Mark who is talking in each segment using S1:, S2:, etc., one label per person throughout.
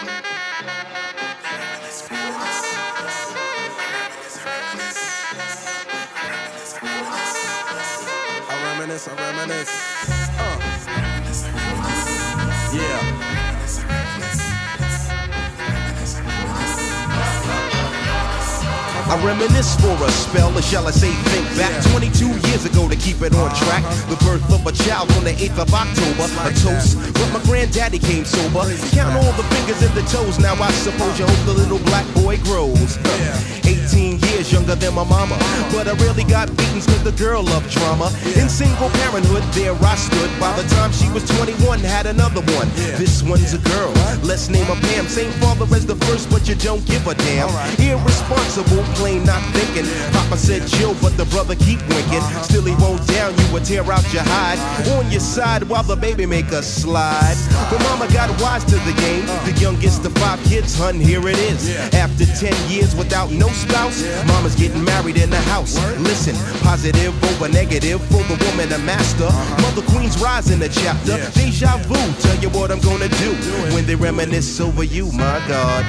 S1: I reminisce. Yeah.
S2: I reminisce for a spell, or shall I say think back 22 years ago to keep it on track. The birth of a child on the 8th of October, a toast, but my granddaddy came sober. Count all the fingers and the toes, now I suppose you hope the little black boy grows. 18 years younger than my mama, but I rarely got beatings cause the girl loved drama. In single parenthood, there I stood. By the time she was 21, had another one. This one's a girl, let's name her Pam. Same father as the first, but you don't give a damn. Irresponsible, plain not thinking. Papa said chill, but the brother keep winking. Still he won't down you or tear out your hide. On your side while the baby make a slide. But mama got wise to the game. The youngest of 5 kids, hun, here it is. After 10 years without no spouse, mama's getting married in the house. Listen, positive over negative for the woman a master. Mother Queen's rise in the chapter. Deja vu, tell you what I'm gonna do when they reminisce over you, my God.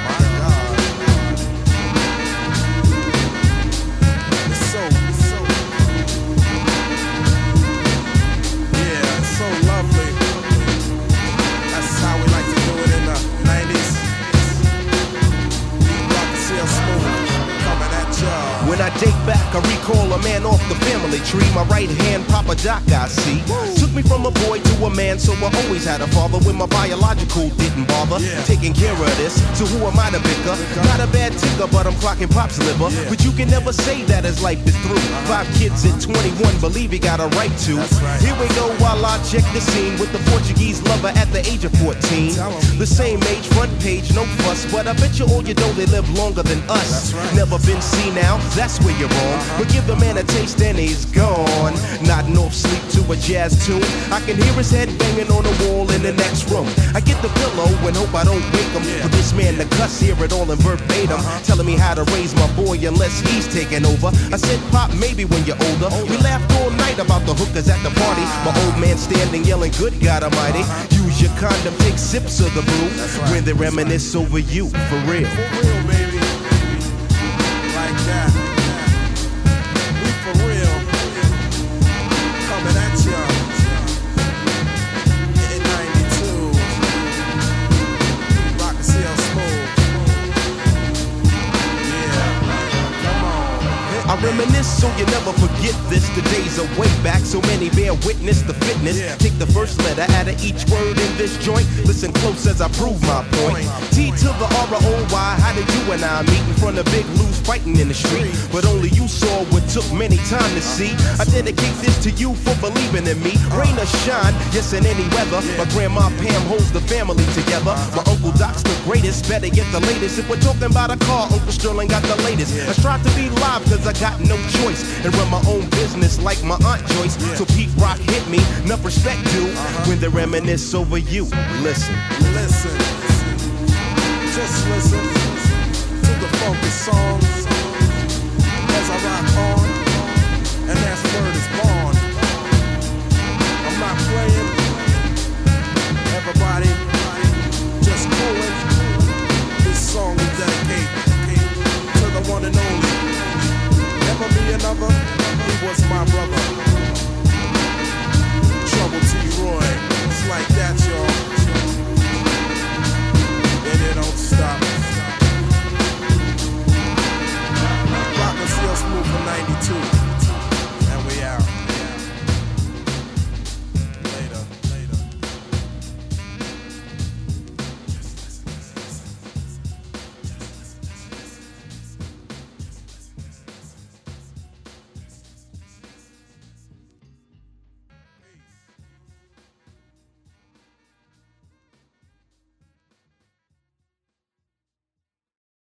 S2: When I date back, I recall a man off the family tree. My right hand, Papa Doc, I see. Took me from a boy to a man, so I always had a father when my biological didn't bother. Taking care of this, so who am I to bicker? Not a bad ticker, but I'm clocking Pop's liver. But you can never say that his life is through. 5 kids at 21, believe he got a right to. Here we go while I check the scene with the Portuguese lover at the age of 14. The same age, front page, no fuss, but I bet you all you know they live longer than us. Never been seen now, that's where you're wrong. But give the man a taste and he's gone. Nodding off sleep to a jazz tune. I can hear his head banging on the wall in the next room. I get the pillow and hope I don't wake him. For this man to cuss, hear it all in verbatim. Telling me how to raise my boy unless he's taking over. I said, Pop, maybe when you're older. We laughed all night about the hookers at the party. My old man standing yelling, good God Almighty. Use your condom, take sips of the brew. When they reminisce over you, for real.
S1: For real, baby. Like that. We for real. Coming at you. In 92. Rock and CL Smooth. Yeah. Come on.
S2: I reminisce so you never forget this. The days are way back, so many bear witness the fitness. Take the first letter out of each word in this joint. Listen close as I prove my point. T to the R-O-Y, how did you and I meet in front of Big Lou's fighting in the street? But only you saw what took many time to see. I dedicate this to you for believing in me. Rain or shine, yes in any weather. My grandma Pam holds the family together. My Uncle Doc's the greatest, better get the latest. If we're talking about a car, Uncle Sterling got the latest. I strive to be live cause I got no choice. And run my own business like my Aunt Joyce. So Pete Rock hit me, enough respect due. When they reminisce over you, listen.
S1: Listen. Just listen to the funky songs as I rock on, and that's word is born. I'm not playing, everybody just coolin'. This song is dedicated to the one and only. Never be another, he was my brother.